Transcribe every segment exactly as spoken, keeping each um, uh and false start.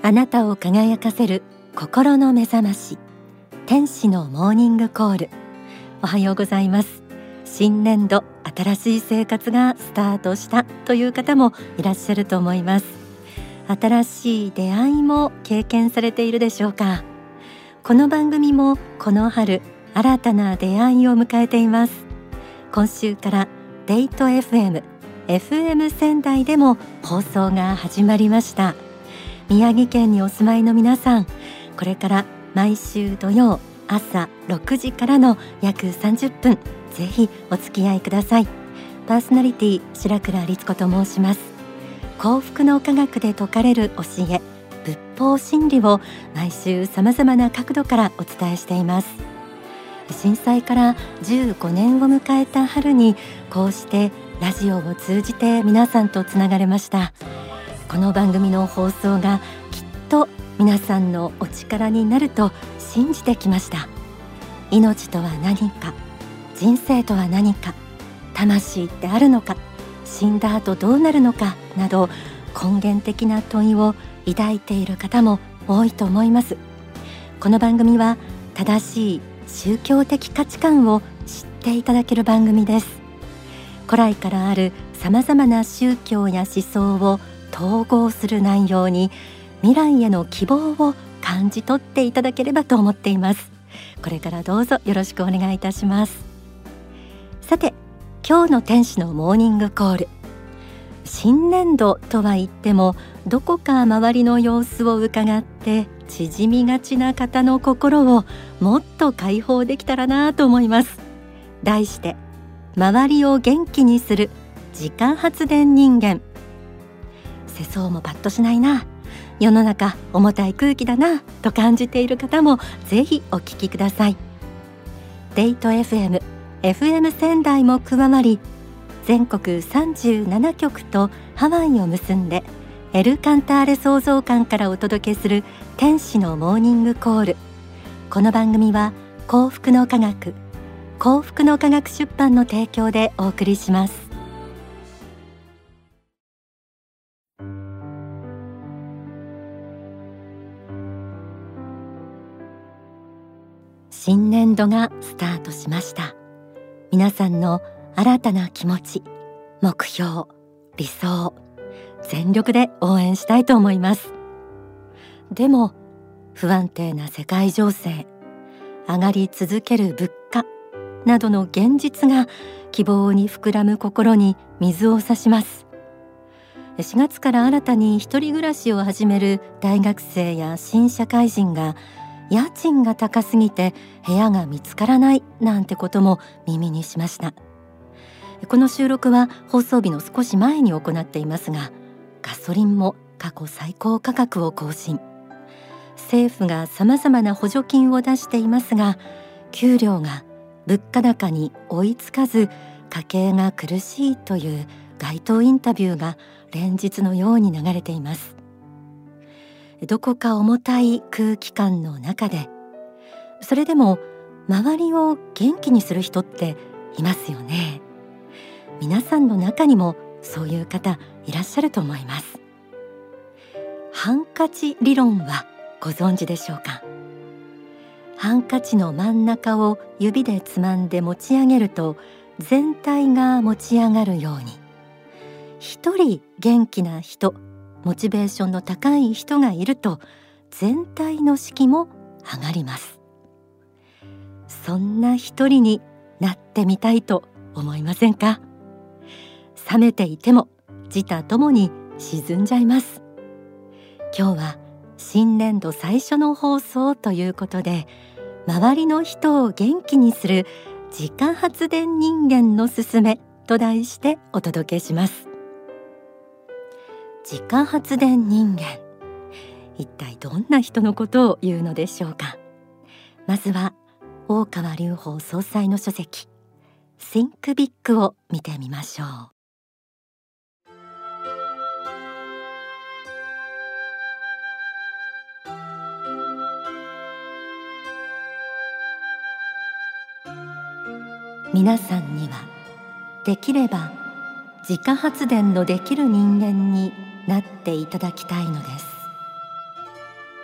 あなたを輝かせる心の目覚まし、天使のモーニングコール。おはようございます。新年度、新しい生活がスタートしたという方もいらっしゃると思います。新しい出会いも経験されているでしょうか。この番組もこの春、新たな出会いを迎えています。今週からデイト エフエム、エフエム 仙台でも放送が始まりました。宮城県にお住まいの皆さん、これから毎週土曜朝ろくじからの約さんじゅっぷん、ぜひお付き合いください。パーソナリティ白倉律子と申します。幸福の科学で説かれる教え、仏法真理を毎週さまざまな角度からお伝えしています。震災からじゅうごねんを迎えた春に、こうしてラジオを通じて皆さんとつながれました。この番組の放送がきっと皆さんのお力になると信じてきました。命とは何か、人生とは何か、魂ってあるのか、死んだ後どうなるのかなど、根源的な問いを抱いている方も多いと思います。この番組は正しい宗教的価値観を知っていただける番組です。古来からあるさまざまな宗教や思想を統合する内容に、未来への希望を感じ取っていただければと思っています。これからどうぞよろしくお願いいたします。さて、今日の天使のモーニングコール。新年度とは言っても、どこか周りの様子を伺って縮みがちな方の心をもっと解放できたらなと思います。題して、周りを元気にする自家発電人間。世相もパッとしないな、世の中重たい空気だなと感じている方もぜひお聞きください。デイト エフエム、エフエム 仙台も加わり、全国さんじゅうななきょくとハワイを結んで、エルカンターレ創造館からお届けする天使のモーニングコール。この番組は幸福の科学、幸福の科学出版の提供でお送りします。新年度がスタートしました。皆さんの新たな気持ち、目標、理想、全力で応援したいと思います。でも、不安定な世界情勢、上がり続ける物価などの現実が希望に膨らむ心に水を差します。しがつから新たに一人暮らしを始める大学生や新社会人が、家賃が高すぎて部屋が見つからないなんてことも耳にしました。この収録は放送日の少し前に行っていますが、ガソリンも過去最高価格を更新。政府がさまざまな補助金を出していますが、給料が物価高に追いつかず、家計が苦しいという街頭インタビューが連日のように流れています。どこか重たい空気感の中で、それでも周りを元気にする人っていますよね。皆さんの中にもそういう方いらっしゃると思います。ハンカチ理論はご存知でしょうか。ハンカチの真ん中を指でつまんで持ち上げると、全体が持ち上がるように、一人元気な人、モチベーションの高い人がいると、全体の士気も上がります。そんな一人になってみたいと思いませんか。冷めていても自他ともに沈んじゃいます。今日は新年度最初の放送ということで、周りの人を元気にする自家発電人間のすすめと題してお届けします。自家発電人間、一体どんな人のことを言うのでしょうか。まずは大川隆法総裁の書籍 Think Big を見てみましょう。皆さんにはできれば自家発電のできる人間になっていただきたいのです。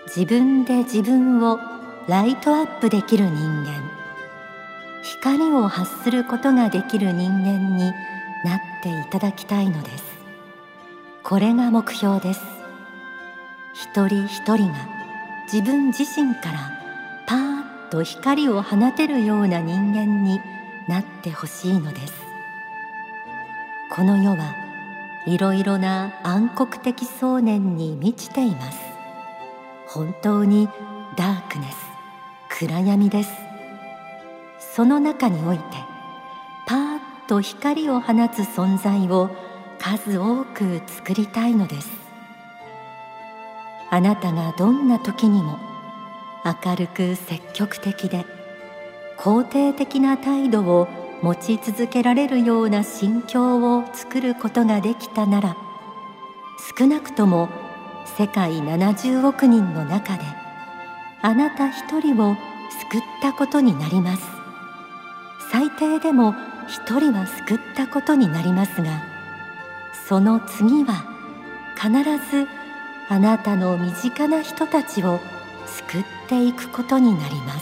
自分で自分をライトアップできる人間、光を発することができる人間になっていただきたいのです。これが目標です。一人一人が自分自身からパーッと光を放てるような人間になってほしいのです。この世はいろいろな暗黒的想念に満ちています。本当にダークネス、暗闇です。その中においてパーッと光を放つ存在を数多く作りたいのです。あなたがどんな時にも明るく積極的で肯定的な態度を持ち続けられるような心境を作ることができたなら、少なくとも世界ななじゅうおく人の中であなた一人を救ったことになります。最低でも一人は救ったことになりますが、その次は必ずあなたの身近な人たちを救っていくことになります。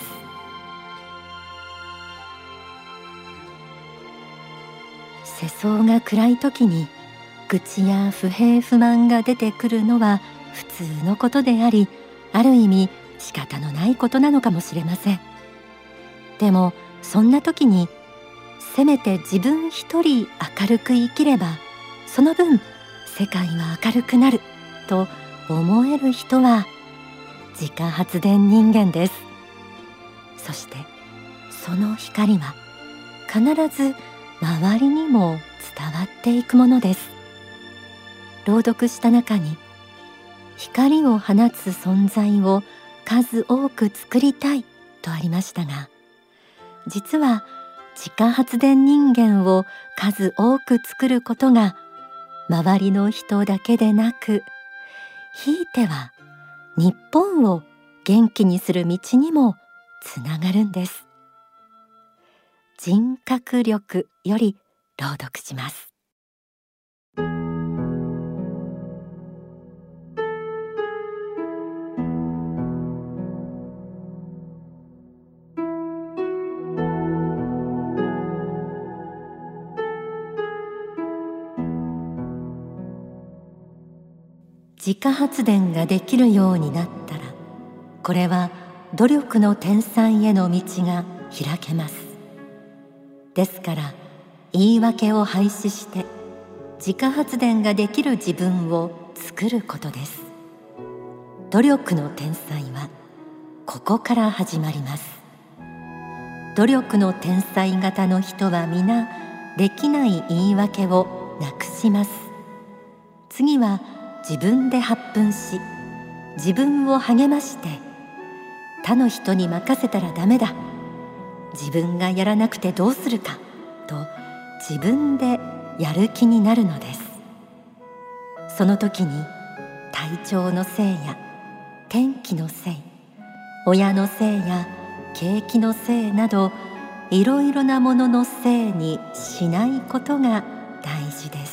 世相が暗い時に愚痴や不平不満が出てくるのは普通のことであり、ある意味仕方のないことなのかもしれません。でもそんな時にせめて自分一人明るく生きれば、その分世界は明るくなると思える人は自家発電人間です。そしてその光は必ず周りにも伝わっていくものです。朗読した中に光を放つ存在を数多く作りたいとありましたが、実は自家発電人間を数多く作ることが周りの人だけでなく、ひいては日本を元気にする道にもつながるんです。人格力より朗読します。自家発電ができるようになったら、これは努力の天才への道が開けます。ですから言い訳を廃止して自家発電ができる自分を作ることです。努力の天才はここから始まります。努力の天才型の人は皆できない言い訳をなくします。次は自分で発奮し、自分を励まして、他の人に任せたらダメだ、自分がやらなくてどうするかと自分でやる気になるのです。その時に体調のせいや天気のせい、親のせいや景気のせいなど、いろいろなもののせいにしないことが大事です。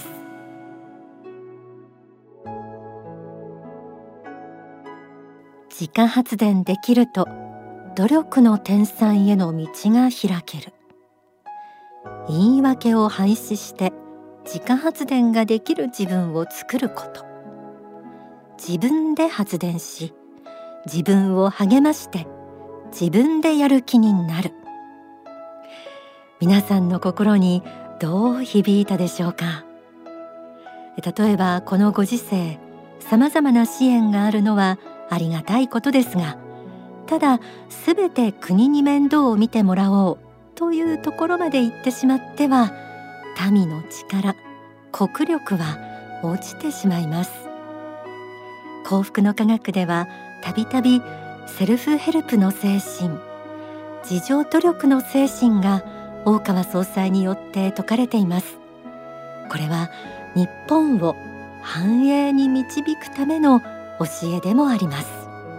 自家発電できると努力の天才への道が開ける。言い訳を廃止して自家発電ができる自分を作ること。自分で発電し、自分を励まして自分でやる気になる。皆さんの心にどう響いたでしょうか。例えばこのご時世、さまざまな支援があるのはありがたいことですが、ただすべて国に面倒を見てもらおうというところまで行ってしまっては、民の力、国力は落ちてしまいます。幸福の科学ではたびたびセルフヘルプの精神、自助努力の精神が大川総裁によって説かれています。これは日本を繁栄に導くための教えでもあります。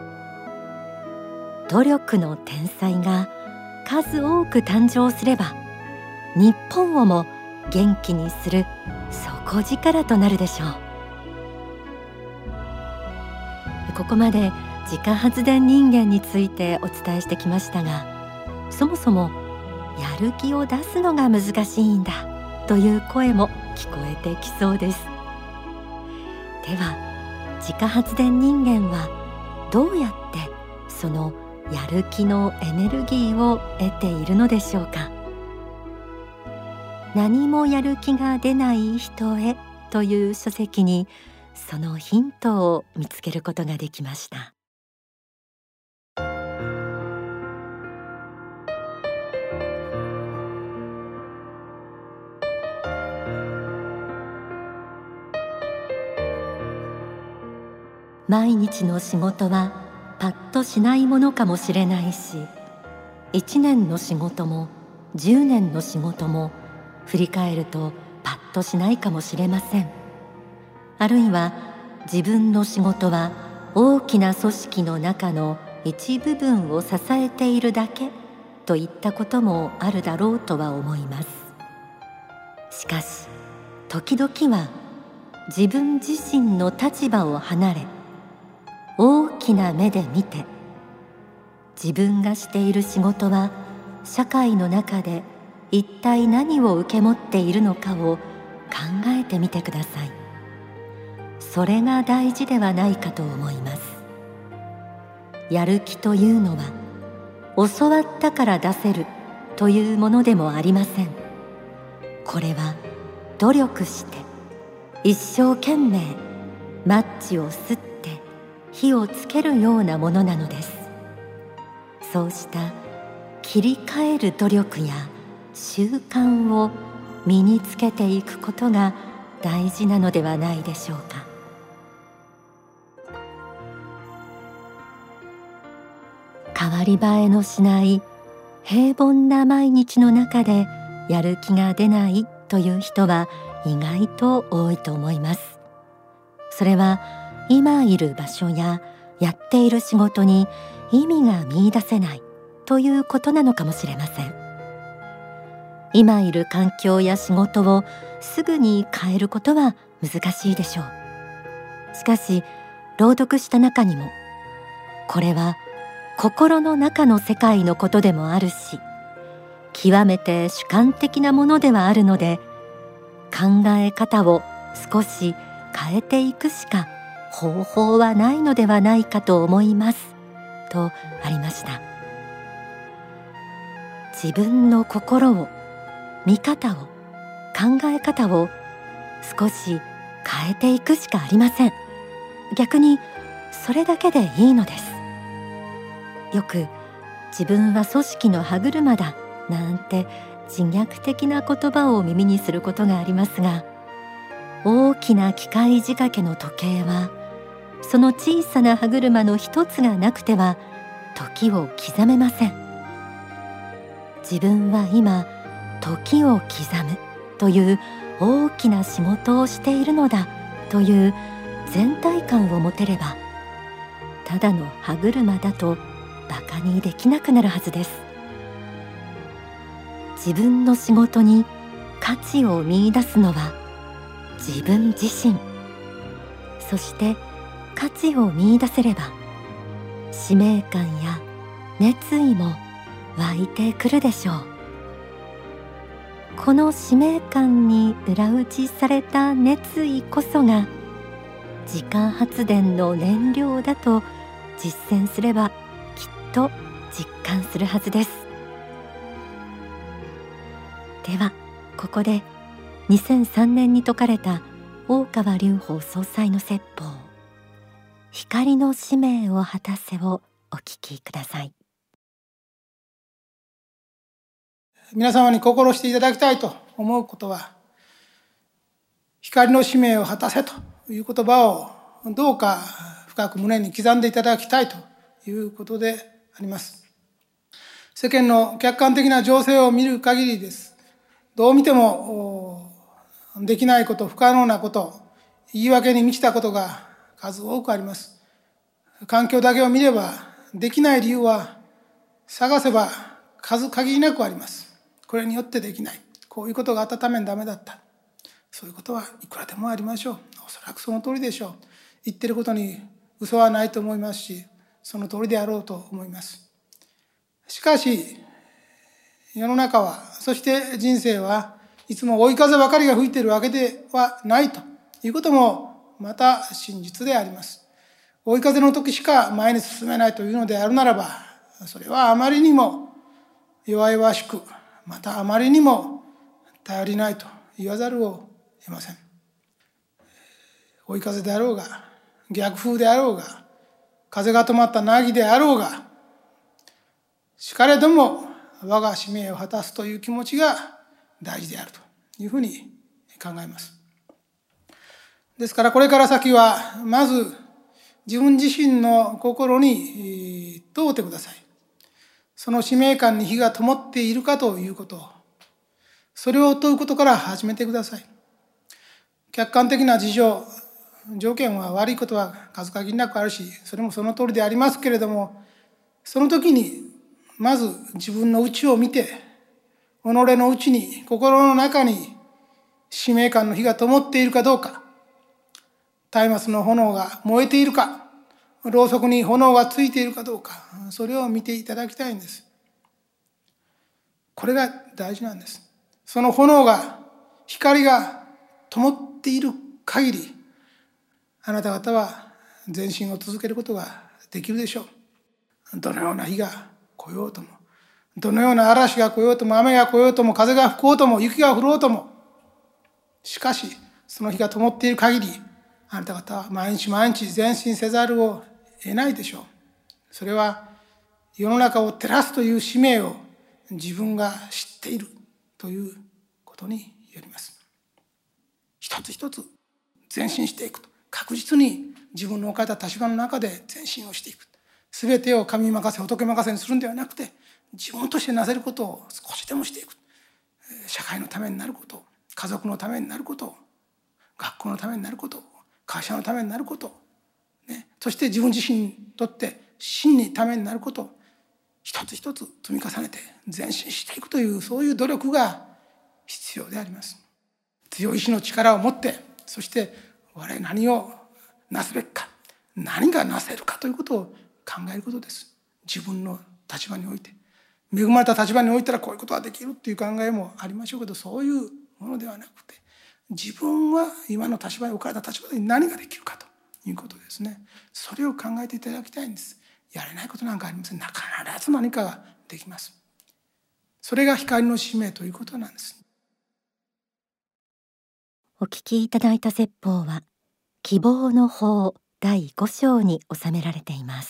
努力の天才が数多く誕生すれば、日本をも元気にする底力となるでしょう。ここまで自家発電人間についてお伝えしてきましたが、そもそもやる気を出すのが難しいんだという声も聞こえてきそうです。では自家発電人間はどうやってそのやる気のエネルギーを得ているのでしょうか。何もやる気が出ない人へという書籍にそのヒントを見つけることができました。毎日の仕事はパッとしないものかもしれないし、一年の仕事も十年の仕事も振り返るとパッとしないかもしれません。あるいは自分の仕事は大きな組織の中の一部分を支えているだけといったこともあるだろうとは思います。しかし時々は自分自身の立場を離れ、大きな目で見て、自分がしている仕事は社会の中で一体何を受け持っているのかを考えてみてください。それが大事ではないかと思います。やる気というのは教わったから出せるというものでもありません。これは努力して一生懸命マッチを吸って火をつけるようなものなのです。そうした切り替える努力や習慣を身につけていくことが大事なのではないでしょうか。変わり映えのしない平凡な毎日の中でやる気が出ないという人は意外と多いと思います。それは今いる場所ややっている仕事に意味が見出せないということなのかもしれません。今いる環境や仕事をすぐに変えることは難しいでしょう。しかし朗読した中にも、これは心の中の世界のことでもあるし、極めて主観的なものではあるので、考え方を少し変えていくしか方法はないのではないかと思いますとありました。自分の心を、見方を、考え方を少し変えていくしかありません。逆にそれだけでいいのです。よく自分は組織の歯車だなんて自虐的な言葉を耳にすることがありますが、大きな機械仕掛けの時計はその小さな歯車の一つがなくては時を刻めません。自分は今時を刻むという大きな仕事をしているのだという全体感を持てれば、ただの歯車だとバカにできなくなるはずです。自分の仕事に価値を見出すのは自分自身。そして価値を見出せれば使命感や熱意も湧いてくるでしょう。この使命感に裏打ちされた熱意こそが自家発電の燃料だと実践すればきっと実感するはずです。ではここでにせんさんねんに説かれた大川隆法総裁の説法、光の使命を果たせをお聞きください。 皆様に心していただきたいと思うことは、光の使命を果たせという言葉をどうか深く胸に刻んでいただきたいということであります。世間の客観的な情勢を見る限りです。どう見てもできないこと、不可能なこと、言い訳に満ちたことが数多くあります。環境だけを見ればできない理由は探せば数限りなくあります。これによってできない。こういうことがあったためにダメだった。そういうことはいくらでもありましょう。おそらくその通りでしょう。言ってることに嘘はないと思いますし、 その通りであろうと思います。しかし世の中は、そして人生はいつも追い風ばかりが吹いているわけではないということもまた真実であります。追い風の時しか前に進めないというのであるならば、それはあまりにも弱々しく、またあまりにも頼りないと言わざるを得ません。追い風であろうが、逆風であろうが、風が止まった凪であろうが、しかれども我が使命を果たすという気持ちが大事であるというふうに考えます。ですからこれから先はまず自分自身の心に問うてください。その使命感に火が灯っているかということを、それを問うことから始めてください。客観的な事情、条件は悪いことは数限りなくあるし、それもその通りでありますけれども、その時にまず自分の内を見て、己の内に、心の中に使命感の火が灯っているかどうか、松明の炎が燃えているか、ろうそくに炎がついているかどうか、それを見ていただきたいんです。これが大事なんです。その炎が、光が灯っている限り、あなた方は前進を続けることができるでしょう。どのような日が来ようとも、どのような嵐が来ようとも、雨が来ようとも、風が吹こうとも、雪が降ろうとも、しかしその日が灯っている限り、あなた方は毎日毎日前進せざるを得ないでしょう。それは世の中を照らすという使命を自分が知っているということによります。一つ一つ前進していくと、確実に自分の置かれた立場の中で前進をしていく。すべてを神任せ、仏任せにするんではなくて、自分としてなせることを少しでもしていく。社会のためになること、家族のためになること、学校のためになること、会社のためになること、ね、そして自分自身にとって真にためになること、一つ一つ積み重ねて前進していくという、そういう努力が必要であります。強い意志の力を持って、そして我々何をなすべきか、何がなせるかということを考えることです。自分の立場において、恵まれた立場においたらこういうことができるっていう考えもありましょうけど、そういうものではなくて、自分は今の立場に置かれた立場で何ができるかということですね。それを考えていただきたいんです。やれないことなんかありません。必ず何かができます。それが光の使命ということなんです。 お聞きいただいた説法は希望の法だいご章に収められています。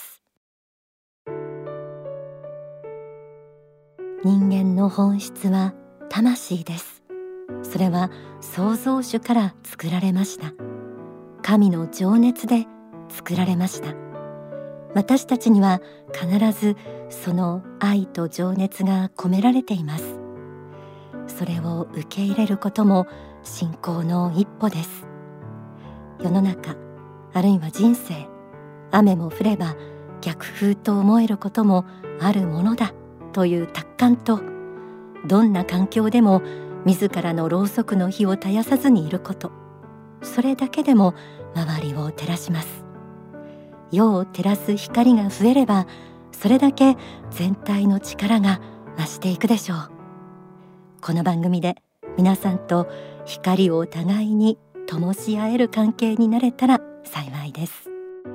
人間の本質は魂です。それは創造主から作られました。神の情熱で作られました。私たちには必ずその愛と情熱が込められています。それを受け入れることも信仰の一歩です。世の中、あるいは人生、雨も降れば逆風と思えることもあるものだという達観と、どんな環境でも自らのろうそくの火を絶やさずにいること、それだけでも周りを照らします。世を照らす光が増えれば、それだけ全体の力が増していくでしょう。この番組で皆さんと光を互いに灯し合える関係になれたら幸いです。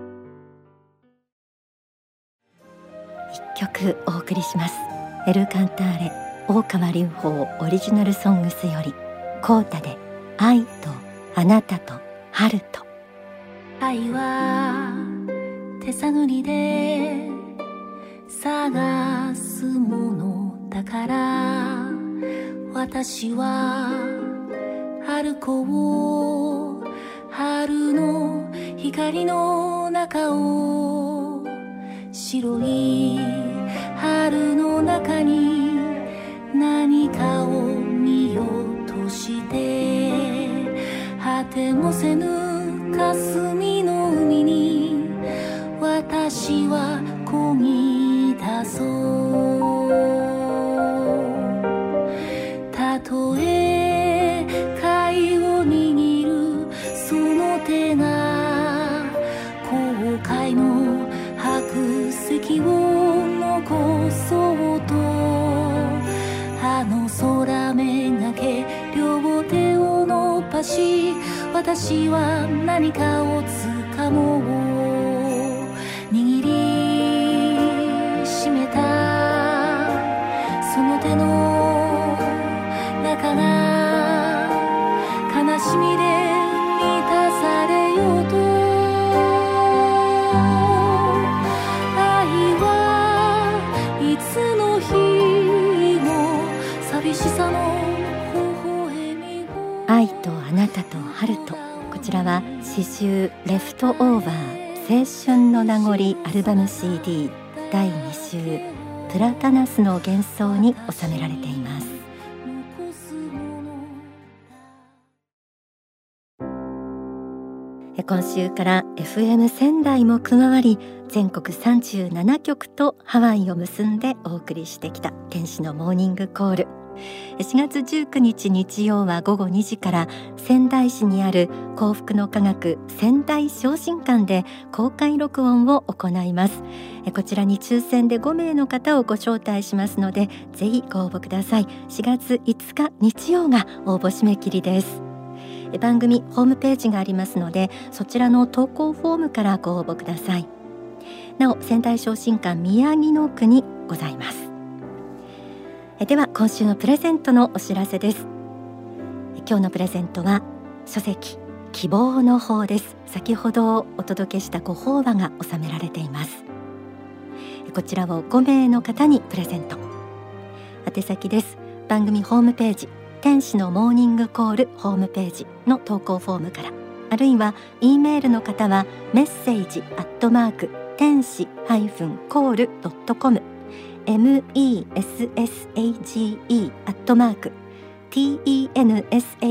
一曲お送りします。エルカンターレ大川隆法オリジナルソングスより、コータで愛とあなたと春と。 愛は手探りで探すものだから、私は歩こう春の光の中を、白い春の中に何かを見ようとして、果てもせぬ霞の海に私は漕ぎ出そう。たとえ貝を握るその手が後悔の白ぱし私は何かをつかもう握りしめたその手の中が悲しみで満たされようと愛はいつの日も寂しさの愛とあなたと春と、こちらは詩集レフトオーバー青春の名残アルバム シーディー だいに週プラタナスの幻想に収められています。今週から エフエム 仙台も加わり、全国さんじゅうななきょくとハワイを結んでお送りしてきた天使のモーニングコール。しがつじゅうくにち日曜はごごにじから仙台市にある幸福の科学仙台昇進館で公開録音を行います。こちらに抽選でごめいの方をご招待しますので、ぜひご応募ください。しがついつか日曜が応募締め切りです。番組ホームページがありますので、そちらの投稿フォームからご応募ください。なお、仙台昇進館宮城野区にございます。では今週のプレゼントのお知らせです。今日のプレゼントは書籍希望の方です。先ほどお届けしたご法話が収められています。こちらをごめいの方にプレゼント。宛先です。番組ホームページ天使のモーニングコールホームページの投稿フォームから、あるいは E メールの方はメッセージアットマーク天使コールドットコム メッセージアットマーク テンシャル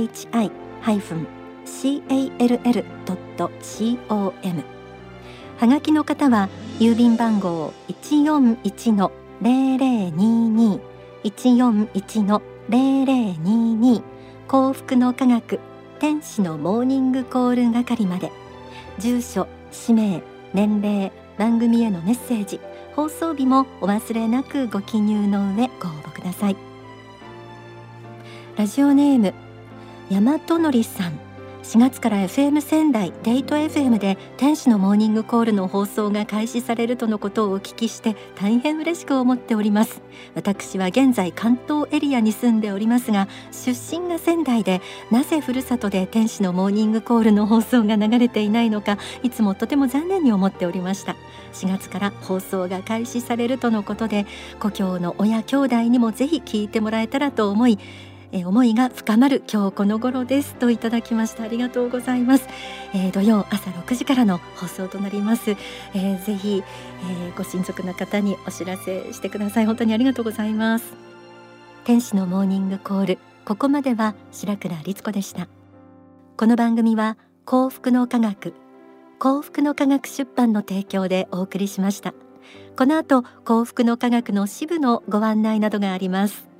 ドットコム はがきの方は郵便番号 いちよんいちのゼロゼロにに いちよんいちのゼロゼロにに幸福の科学天使のモーニングコール係まで。住所、氏名、年齢、番組へのメッセージ、放送日もお忘れなくご記入の上ご応募ください。ラジオネーム大和のりさん、しがつから エフエム 仙台デイト エフエム で天使のモーニングコールの放送が開始されるとのことをお聞きして大変嬉しく思っております。私は現在関東エリアに住んでおりますが、出身が仙台で、なぜふるさとで天使のモーニングコールの放送が流れていないのか、いつもとても残念に思っておりました。しがつから放送が開始されるとのことで、故郷の親兄弟にもぜひ聞いてもらえたらと思い、えー、思いが深まる今日この頃ですといただきました。ありがとうございます。えー、土曜朝ろくじからの放送となります。えー、ぜひ、えー、ご親族の方にお知らせしてください。本当にありがとうございます。天使のモーニングコール、ここまでは白倉律子でした。この番組は幸福の科学幸福の科学出版の提供でお送りしました。この後、幸福の科学の支部のご案内などがあります。